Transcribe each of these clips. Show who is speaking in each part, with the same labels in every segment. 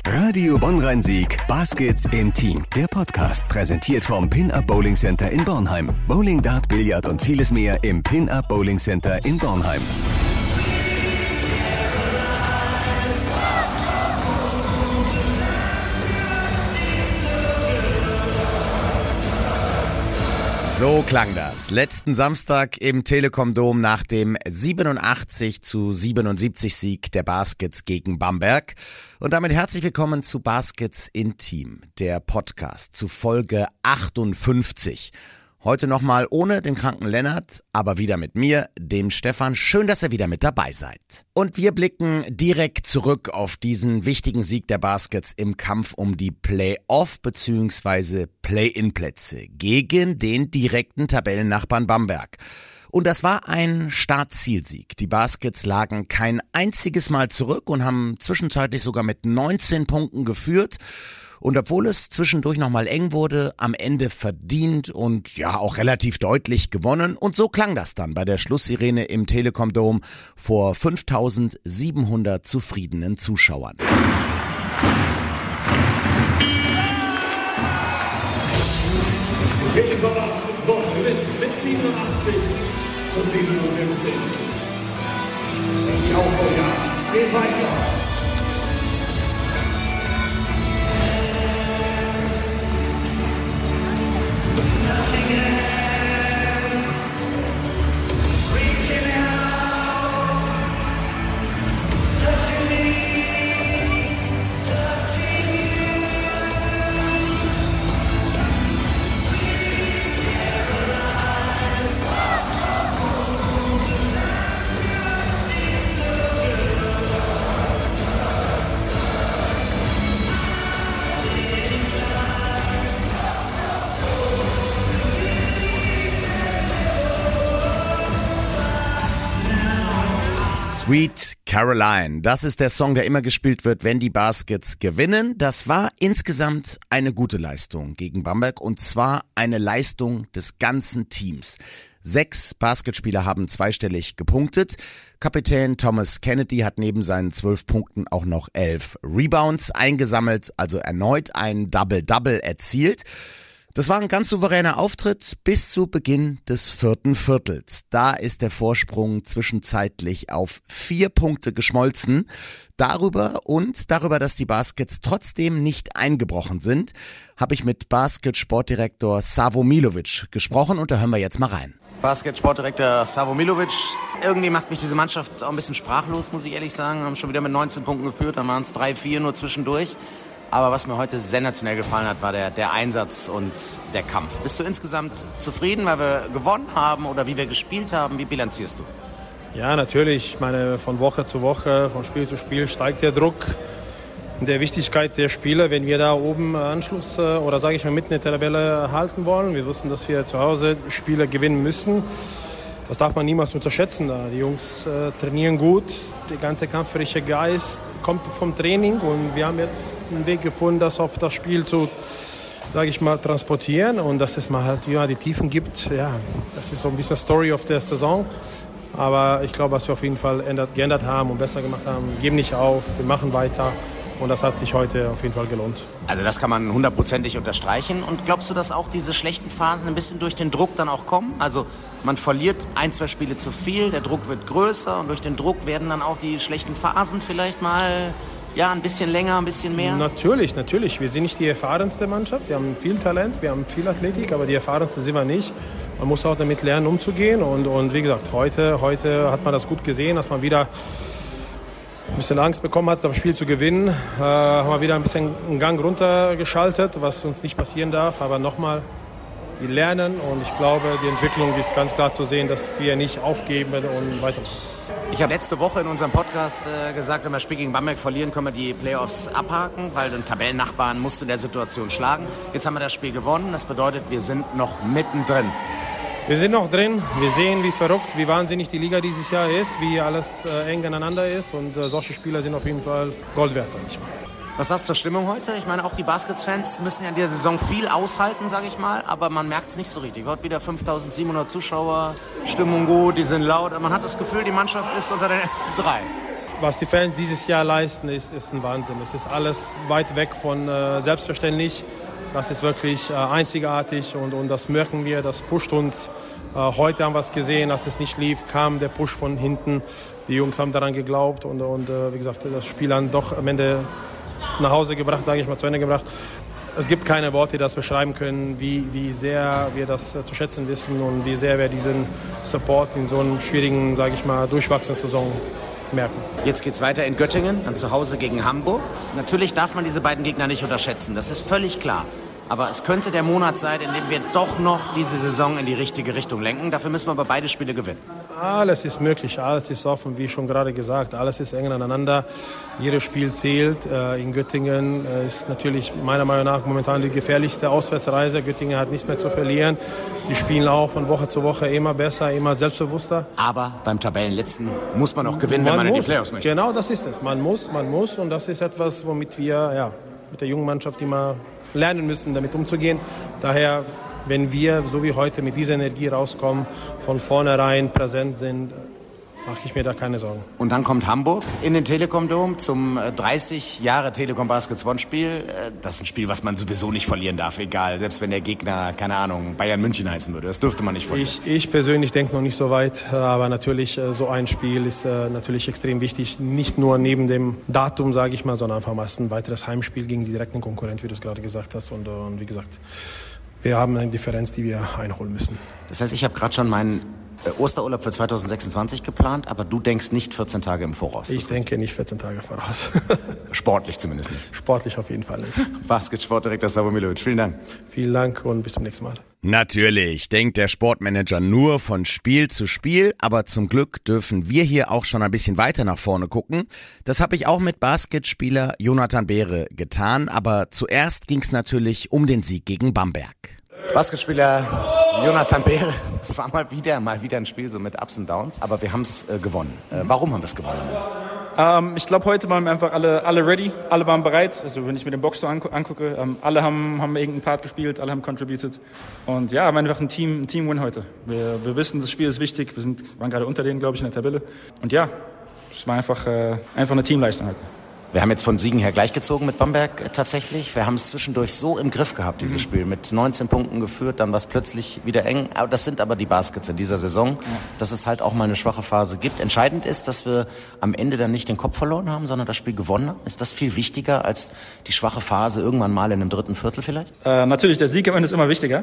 Speaker 1: Radio Bonn-Rhein-Sieg, Baskets Intim. Der Podcast präsentiert vom Pin-Up Bowling Center in Bornheim. Bowling, Dart, Billard und vieles mehr im Pin-Up Bowling Center in Bornheim.
Speaker 2: So klang das. Letzten Samstag im Telekom Dom nach dem 87-77 Sieg der Baskets gegen Bamberg. Und damit herzlich willkommen zu Baskets Intim, der Podcast zu Folge 58. Heute nochmal ohne den kranken Lennart, aber wieder mit mir, dem Stefan. Schön, dass ihr wieder mit dabei seid. Und wir blicken direkt zurück auf diesen wichtigen Sieg der Baskets im Kampf um die Play-Off- bzw. Play-In-Plätze gegen den direkten Tabellennachbarn Bamberg. Und das war ein Start-Ziel-Sieg. Die Baskets lagen kein einziges Mal zurück und haben zwischenzeitlich sogar mit 19 Punkten geführt. Und obwohl es zwischendurch nochmal eng wurde, am Ende verdient und ja auch relativ deutlich gewonnen. Und so klang das dann bei der Schlusssirene im Telekom Dom vor 5.700 zufriedenen Zuschauern.
Speaker 3: Telekom Baskets Bonn gewinnt mit 87-77. Die Aufholjagd geht weiter.
Speaker 2: Sweet Caroline, das ist der Song, der immer gespielt wird, wenn die Baskets gewinnen. Das war insgesamt eine gute Leistung gegen Bamberg und zwar eine Leistung des ganzen Teams. 6 Basketspieler haben zweistellig gepunktet. Kapitän Thomas Kennedy hat neben seinen 12 Punkten auch noch 11 Rebounds eingesammelt, also erneut ein Double-Double erzielt. Das war ein ganz souveräner Auftritt bis zu Beginn des 4. Viertels. Da ist der Vorsprung zwischenzeitlich auf 4 Punkte geschmolzen. Darüber, dass die Baskets trotzdem nicht eingebrochen sind, habe ich mit Basket-Sportdirektor Savo Milovic gesprochen und da hören wir jetzt mal rein.
Speaker 4: Basket-Sportdirektor Savo Milovic, irgendwie macht mich diese Mannschaft auch ein bisschen sprachlos, muss ich ehrlich sagen. Haben schon wieder mit 19 Punkten geführt, dann waren es 3-4 nur zwischendurch. Aber was mir heute sensationell gefallen hat, war der Einsatz und der Kampf. Bist du insgesamt zufrieden, weil wir gewonnen haben oder wie wir gespielt haben? Wie bilanzierst du?
Speaker 5: Ja, natürlich. Ich meine, von Woche zu Woche, von Spiel zu Spiel steigt der Druck der Wichtigkeit der Spieler, wenn wir da oben Anschluss oder sage ich mal mitten in der Tabelle halten wollen. Wir wussten, dass wir zu Hause Spiele gewinnen müssen. Das darf man niemals unterschätzen. Die Jungs trainieren gut, der ganze kampferische Geist kommt vom Training und wir haben jetzt einen Weg gefunden, das auf das Spiel zu, sage ich mal, transportieren und dass es mal halt die Tiefen gibt. Ja, das ist so ein bisschen Story of der Saison. Aber ich glaube, was wir auf jeden Fall geändert haben und besser gemacht haben, geben nicht auf, wir machen weiter. Und das hat sich heute auf jeden Fall gelohnt.
Speaker 4: Also das kann man 100%ig unterstreichen. Und glaubst du, dass auch diese schlechten Phasen ein bisschen durch den Druck dann auch kommen? Also man verliert 1-2 Spiele zu viel, der Druck wird größer und durch den Druck werden dann auch die schlechten Phasen vielleicht mal ein bisschen länger, ein bisschen mehr? Natürlich.
Speaker 5: Wir sind nicht die erfahrenste Mannschaft. Wir haben viel Talent, wir haben viel Athletik, aber die erfahrenste sind wir nicht. Man muss auch damit lernen, umzugehen. Und wie gesagt, heute hat man das gut gesehen, dass man wieder ein bisschen Angst bekommen hat, das Spiel zu gewinnen. Haben wir wieder ein bisschen einen Gang runtergeschaltet, was uns nicht passieren darf. Aber nochmal, wir lernen und ich glaube, die Entwicklung ist ganz klar zu sehen, dass wir nicht aufgeben und weitermachen.
Speaker 4: Ich habe letzte Woche in unserem Podcast gesagt, wenn wir das Spiel gegen Bamberg verlieren, können wir die Playoffs abhaken, weil den Tabellennachbarn musst du in der Situation schlagen. Jetzt haben wir das Spiel gewonnen, das bedeutet, wir sind noch mittendrin.
Speaker 5: Wir sind noch drin, wir sehen, wie verrückt, wie wahnsinnig die Liga dieses Jahr ist, wie alles eng aneinander ist und solche Spieler sind auf jeden Fall Gold wert, sag ich mal.
Speaker 4: Was hast du zur Stimmung heute? Ich meine, auch die Baskets-Fans müssen ja in der Saison viel aushalten, sage ich mal, aber man merkt es nicht so richtig. Heute wieder 5.700 Zuschauer, Stimmung gut, die sind laut. Man hat das Gefühl, die Mannschaft ist unter den ersten 3.
Speaker 5: Was die Fans dieses Jahr leisten, ist ein Wahnsinn. Es ist alles weit weg von selbstverständlich. Das ist wirklich einzigartig und das merken wir, das pusht uns. Heute haben wir es gesehen, als es nicht lief, kam der Push von hinten. Die Jungs haben daran geglaubt und wie gesagt, das Spiel dann doch am Ende nach Hause gebracht, sage ich mal, zu Ende gebracht. Es gibt keine Worte, die das beschreiben können, wie sehr wir das zu schätzen wissen und wie sehr wir diesen Support in so einer schwierigen, sage ich mal, durchwachsenen Saison merken.
Speaker 4: Jetzt geht's weiter in Göttingen, dann zu Hause gegen Hamburg. Natürlich darf man diese beiden Gegner nicht unterschätzen, das ist völlig klar. Aber es könnte der Monat sein, in dem wir doch noch diese Saison in die richtige Richtung lenken. Dafür müssen wir aber beide Spiele gewinnen.
Speaker 5: Alles ist möglich, alles ist offen, wie schon gerade gesagt. Alles ist eng aneinander. Jedes Spiel zählt. In Göttingen ist natürlich meiner Meinung nach momentan die gefährlichste Auswärtsreise. Göttingen hat nichts mehr zu verlieren. Die spielen auch von Woche zu Woche immer besser, immer selbstbewusster.
Speaker 4: Aber beim Tabellenletzten muss man auch gewinnen, wenn man in die Playoffs möchte.
Speaker 5: Genau, das ist es. Man muss. Und das ist etwas, womit wir mit der jungen Mannschaft immer lernen müssen, damit umzugehen. Daher, wenn wir, so wie heute, mit dieser Energie rauskommen, von vornherein präsent sind, mache ich mir da keine Sorgen.
Speaker 4: Und dann kommt Hamburg in den Telekom-Dom zum 30 Jahre Telekom-Baskets-One-Spiel. Das ist ein Spiel, was man sowieso nicht verlieren darf, egal. Selbst wenn der Gegner, keine Ahnung, Bayern München heißen würde. Das dürfte man nicht verlieren.
Speaker 5: Ich persönlich denke noch nicht so weit. Aber natürlich, so ein Spiel ist natürlich extrem wichtig. Nicht nur neben dem Datum, sage ich mal, sondern einfach mal ein weiteres Heimspiel gegen die direkten Konkurrenten, wie du es gerade gesagt hast. Und wie gesagt, wir haben eine Differenz, die wir einholen müssen.
Speaker 4: Das heißt, ich habe gerade schon meinen Osterurlaub für 2026 geplant, aber du denkst nicht 14 Tage im Voraus.
Speaker 5: Ich denke nicht 14 Tage voraus.
Speaker 4: Sportlich zumindest nicht.
Speaker 5: Sportlich auf jeden Fall nicht.
Speaker 4: Basketsportdirektor Savo Milovic, vielen Dank.
Speaker 5: Vielen Dank und bis zum nächsten Mal.
Speaker 2: Natürlich denkt der Sportmanager nur von Spiel zu Spiel, aber zum Glück dürfen wir hier auch schon ein bisschen weiter nach vorne gucken. Das habe ich auch mit Basketspieler Jonathan Behre getan, aber zuerst ging es natürlich um den Sieg gegen Bamberg.
Speaker 4: Basketspieler Jonathan Behre, es war mal wieder ein Spiel so mit Ups und Downs, aber wir haben es gewonnen. Warum haben wir es gewonnen?
Speaker 6: Ich glaube, heute waren wir einfach alle ready, alle waren bereit. Also wenn ich mir den Box so angucke, alle haben irgendeinen Part gespielt, alle haben contributed. Und ja, war einfach ein Team-Win heute. Wir wissen, das Spiel ist wichtig, waren gerade unter denen, glaube ich, in der Tabelle. Und ja, es war einfach eine Teamleistung heute.
Speaker 4: Wir haben jetzt von Siegen her gleichgezogen mit Bamberg tatsächlich. Wir haben es zwischendurch so im Griff gehabt, dieses Spiel. Mit 19 Punkten geführt, dann war es plötzlich wieder eng. Aber das sind aber die Baskets in dieser Saison, dass es halt auch mal eine schwache Phase gibt. Entscheidend ist, dass wir am Ende dann nicht den Kopf verloren haben, sondern das Spiel gewonnen haben. Ist das viel wichtiger als die schwache Phase irgendwann mal in einem dritten Viertel vielleicht?
Speaker 6: Natürlich, der Sieg am Ende ist immer wichtiger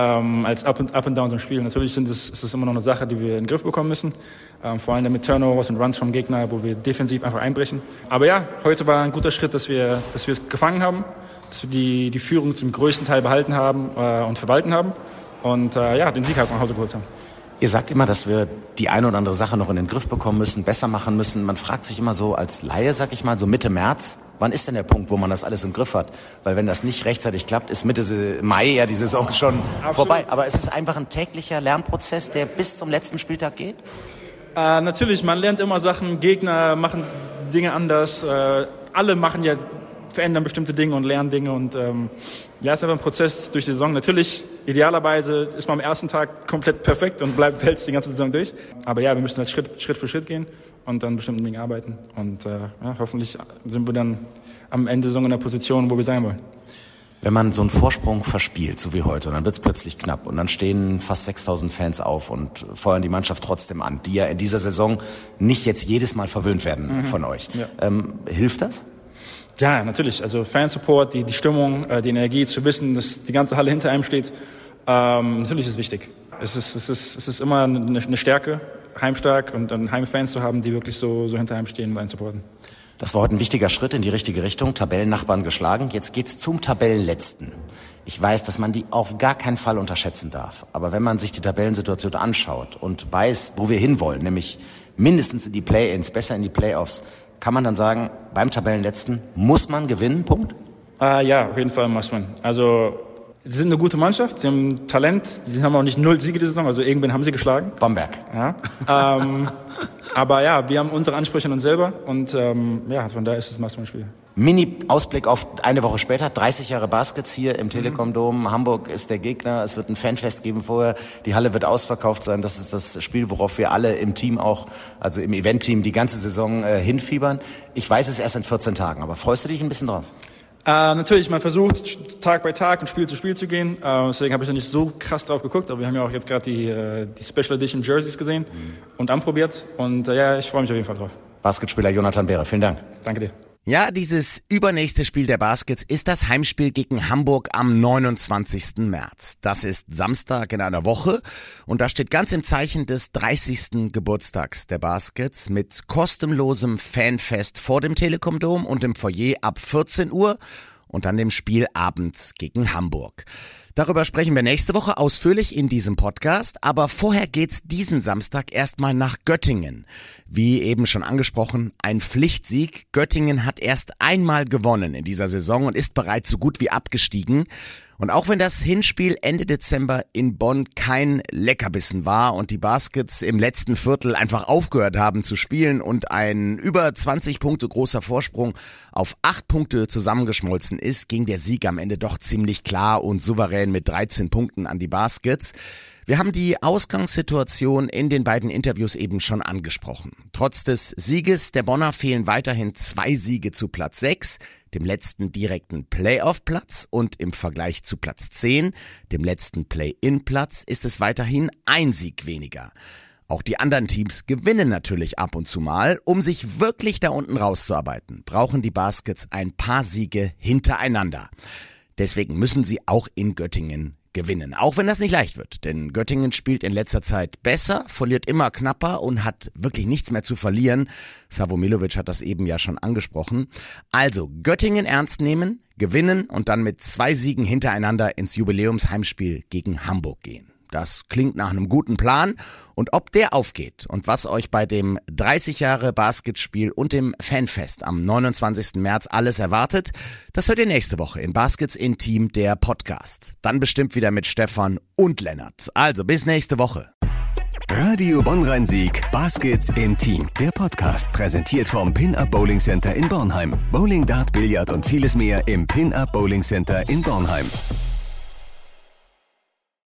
Speaker 6: als Up and Downs im Spiel. Natürlich ist es immer noch eine Sache, die wir in den Griff bekommen müssen. Vor allem mit Turnovers und Runs vom Gegner, wo wir defensiv einfach einbrechen. Aber ja, heute war ein guter Schritt, dass wir es gefangen haben, dass wir die Führung zum größten Teil behalten haben und verwalten haben und den Sieg halt nach Hause geholt haben.
Speaker 4: Ihr sagt immer, dass wir die eine oder andere Sache noch in den Griff bekommen müssen, besser machen müssen. Man fragt sich immer so als Laie, sag ich mal, so Mitte März, wann ist denn der Punkt, wo man das alles im Griff hat? Weil wenn das nicht rechtzeitig klappt, ist Mitte Mai ja die Saison schon vorbei. Aber es ist einfach ein täglicher Lernprozess, der bis zum letzten Spieltag geht?
Speaker 6: Natürlich, man lernt immer Sachen, Gegner machen Dinge anders, alle verändern bestimmte Dinge und lernen Dinge und es ist einfach ein Prozess durch die Saison. Natürlich, idealerweise ist man am ersten Tag komplett perfekt und hält die ganze Saison durch. Aber ja, wir müssen halt Schritt für Schritt gehen und an bestimmten Dingen arbeiten und hoffentlich sind wir dann am Ende der Saison in der Position, wo wir sein wollen.
Speaker 4: Wenn man so einen Vorsprung verspielt, so wie heute, und dann wird es plötzlich knapp und dann stehen fast 6.000 Fans auf und feuern die Mannschaft trotzdem an, die ja in dieser Saison nicht jetzt jedes Mal verwöhnt werden von euch. Ja. Hilft das?
Speaker 6: Ja, natürlich. Also Fansupport, die Stimmung, die Energie, zu wissen, dass die ganze Halle hinter einem steht, natürlich ist es wichtig. Es ist immer eine Stärke, heimstark und Heimfans zu haben, die wirklich so hinter einem stehen und einen supporten.
Speaker 4: Das war heute ein wichtiger Schritt in die richtige Richtung. Tabellennachbarn geschlagen. Jetzt geht's zum Tabellenletzten. Ich weiß, dass man die auf gar keinen Fall unterschätzen darf. Aber wenn man sich die Tabellensituation anschaut und weiß, wo wir hinwollen, nämlich mindestens in die Play-ins, besser in die Playoffs, kann man dann sagen, beim Tabellenletzten muss man gewinnen, Punkt?
Speaker 6: Ja, auf jeden Fall muss man. Also, sie sind eine gute Mannschaft, sie haben Talent, sie haben auch nicht 0 Siege diese Saison, also irgendwann haben sie geschlagen.
Speaker 4: Bamberg.
Speaker 6: Ja. Aber ja, wir haben unsere Ansprüche an uns selber und von daher ist es ein Must-Win-Spiel.
Speaker 4: Mini-Ausblick auf eine Woche später, 30 Jahre Baskets hier im Telekom Dom. Hamburg ist der Gegner, es wird ein Fanfest geben vorher, die Halle wird ausverkauft sein. Das ist das Spiel, worauf wir alle im Team auch, also im Event-Team, die ganze Saison hinfiebern. Ich weiß es erst in 14 Tagen, aber freust du dich ein bisschen drauf?
Speaker 6: Natürlich, man versucht Tag bei Tag und Spiel zu Spiel zu gehen. Deswegen habe ich noch nicht so krass drauf geguckt, aber wir haben ja auch jetzt gerade die Special Edition Jerseys gesehen und anprobiert. Und ich freue mich auf jeden Fall drauf.
Speaker 4: Basketspieler Jonathan Behre, vielen Dank.
Speaker 6: Danke dir.
Speaker 2: Ja, dieses übernächste Spiel der Baskets ist das Heimspiel gegen Hamburg am 29. März. Das ist Samstag in einer Woche und da steht ganz im Zeichen des 30. Geburtstags der Baskets mit kostenlosem Fanfest vor dem Telekom Dom und im Foyer ab 14 Uhr und dann dem Spiel abends gegen Hamburg. Darüber sprechen wir nächste Woche ausführlich in diesem Podcast, aber vorher geht's diesen Samstag erstmal nach Göttingen. Wie eben schon angesprochen, ein Pflichtsieg. Göttingen hat erst einmal gewonnen in dieser Saison und ist bereits so gut wie abgestiegen. Und auch wenn das Hinspiel Ende Dezember in Bonn kein Leckerbissen war und die Baskets im letzten Viertel einfach aufgehört haben zu spielen und ein über 20 Punkte großer Vorsprung auf 8 Punkte zusammengeschmolzen ist, ging der Sieg am Ende doch ziemlich klar und souverän mit 13 Punkten an die Baskets. Wir haben die Ausgangssituation in den beiden Interviews eben schon angesprochen. Trotz des Sieges der Bonner fehlen weiterhin 2 Siege zu Platz 6, dem letzten direkten Playoff-Platz, und im Vergleich zu Platz 10, dem letzten Play-In-Platz, ist es weiterhin 1 Sieg weniger. Auch die anderen Teams gewinnen natürlich ab und zu mal. Um sich wirklich da unten rauszuarbeiten, brauchen die Baskets ein paar Siege hintereinander. Deswegen müssen sie auch in Göttingen gewinnen, auch wenn das nicht leicht wird, denn Göttingen spielt in letzter Zeit besser, verliert immer knapper und hat wirklich nichts mehr zu verlieren. Savomilovic hat das eben ja schon angesprochen. Also Göttingen ernst nehmen, gewinnen und dann mit 2 Siegen hintereinander ins Jubiläumsheimspiel gegen Hamburg gehen. Das klingt nach einem guten Plan, und ob der aufgeht und was euch bei dem 30 Jahre Basketspiel und dem Fanfest am 29. März alles erwartet, das hört ihr nächste Woche in Baskets in Team, der Podcast. Dann bestimmt wieder mit Stefan und Lennart. Also bis nächste Woche.
Speaker 1: Radio Bonn-Rhein-Sieg, Baskets in Team, der Podcast, präsentiert vom Pin-Up Bowling Center in Bornheim. Bowling, Dart, Billard und vieles mehr im Pin-Up Bowling Center in Bornheim.